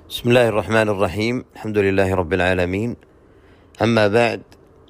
بسم الله الرحمن الرحيم. الحمد لله رب العالمين. أما بعد،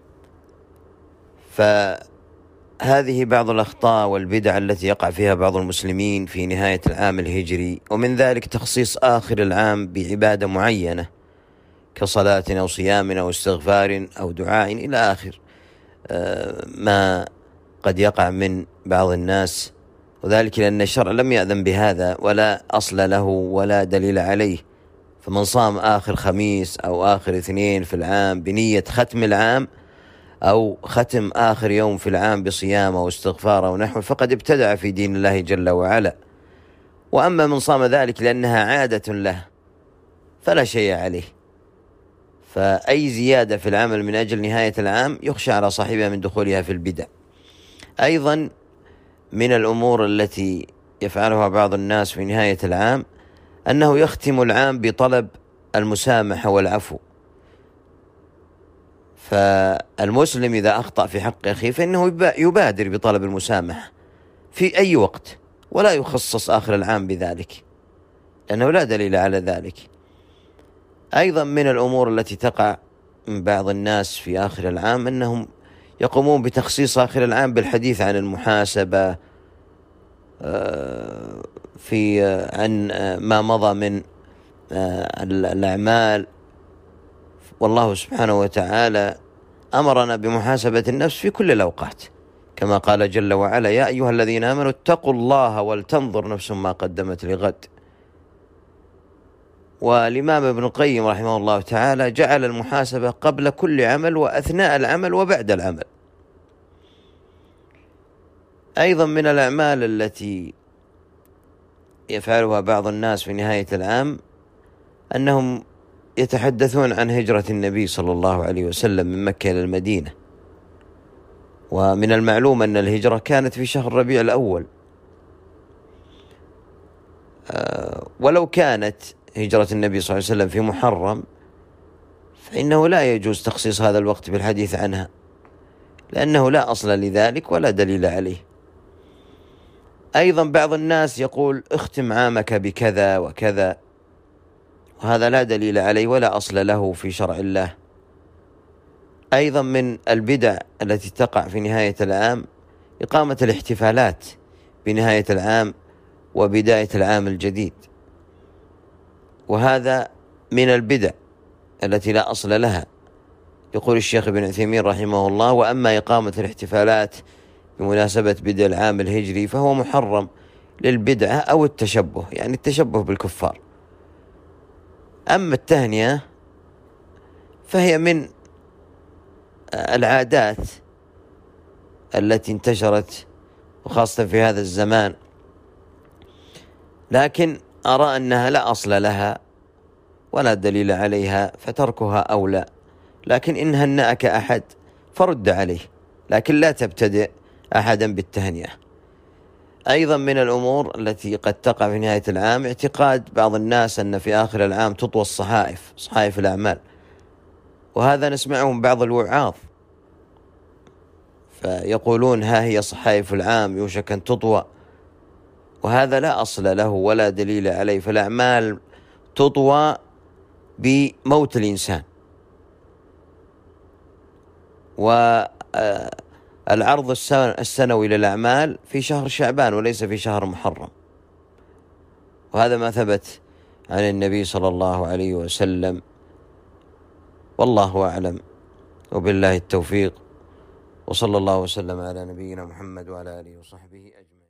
فهذه بعض الأخطاء والبدع التي يقع فيها بعض المسلمين في نهاية العام الهجري، ومن ذلك تخصيص آخر العام بعبادة معينة كصلاة أو صيام أو استغفار أو دعاء إلى آخر ما قد يقع من بعض الناس، وذلك لأن الشرع لم يأذن بهذا ولا أصل له ولا دليل عليه. فمن صام آخر خميس أو آخر اثنين في العام بنية ختم العام، أو ختم آخر يوم في العام بصيام أو استغفار أو نحو، فقد ابتدع في دين الله جل وعلا. وأما من صام ذلك لأنها عادة له فلا شيء عليه. فأي زيادة في العمل من أجل نهاية العام يخشى على صاحبها من دخولها في البدع. أيضا من الأمور التي يفعلها بعض الناس في نهاية العام أنه يختم العام بطلب المسامحة والعفو. فالمسلم إذا أخطأ في حق أخيه فإنه يبادر بطلب المسامحة في أي وقت، ولا يخصص آخر العام بذلك، لأنه لا دليل على ذلك. أيضا من الأمور التي تقع من بعض الناس في آخر العام أنهم يقومون بتخصيص آخر العام بالحديث عن المحاسبة عن ما مضى من الأعمال. والله سبحانه وتعالى أمرنا بمحاسبة النفس في كل الأوقات، كما قال جل وعلا: يا أيها الذين آمنوا اتقوا الله ولتنظر نفس ما قدمت لغد. والإمام ابن القيم رحمه الله تعالى جعل المحاسبة قبل كل عمل وأثناء العمل وبعد العمل. أيضا من الأعمال التي يفعلها بعض الناس في نهاية العام أنهم يتحدثون عن هجرة النبي صلى الله عليه وسلم من مكة إلى المدينة. ومن المعلوم أن الهجرة كانت في شهر ربيع الأول، ولو كانت هجرة النبي صلى الله عليه وسلم في محرم فإنه لا يجوز تخصيص هذا الوقت بالحديث عنها، لأنه لا أصل لذلك ولا دليل عليه. أيضا بعض الناس يقول: اختم عامك بكذا وكذا، وهذا لا دليل عليه ولا أصل له في شرع الله. أيضا من البدع التي تقع في نهاية العام إقامة الاحتفالات بنهاية العام وبداية العام الجديد، وهذا من البدع التي لا أصل لها. يقول الشيخ ابن عثيمين رحمه الله: وأما إقامة الاحتفالات بمناسبة بدء العام الهجري فهو محرم للبدعة أو التشبه، يعني التشبه بالكفار. أما التهنئة فهي من العادات التي انتشرت وخاصة في هذا الزمان، لكن أرى أنها لا أصل لها ولا دليل عليها، فتركها أولى. لكن إن هنأك أحد فرد عليه، لكن لا تبتدئ أحدا بالتهنئة. أيضا من الأمور التي قد تقع في نهاية العام اعتقاد بعض الناس أن في آخر العام تطوى صحائف الأعمال، وهذا نسمعه من بعض الوعاظ، فيقولون: ها هي صحائف العام يوشك أن تطوى، وهذا لا أصل له ولا دليل عليه. فالأعمال تطوى بموت الإنسان، والعرض السنوي للأعمال في شهر شعبان وليس في شهر محرم، وهذا ما ثبت عن النبي صلى الله عليه وسلم. والله أعلم، وبالله التوفيق، وصلى الله وسلم على نبينا محمد وعلى آله وصحبه أجمعين.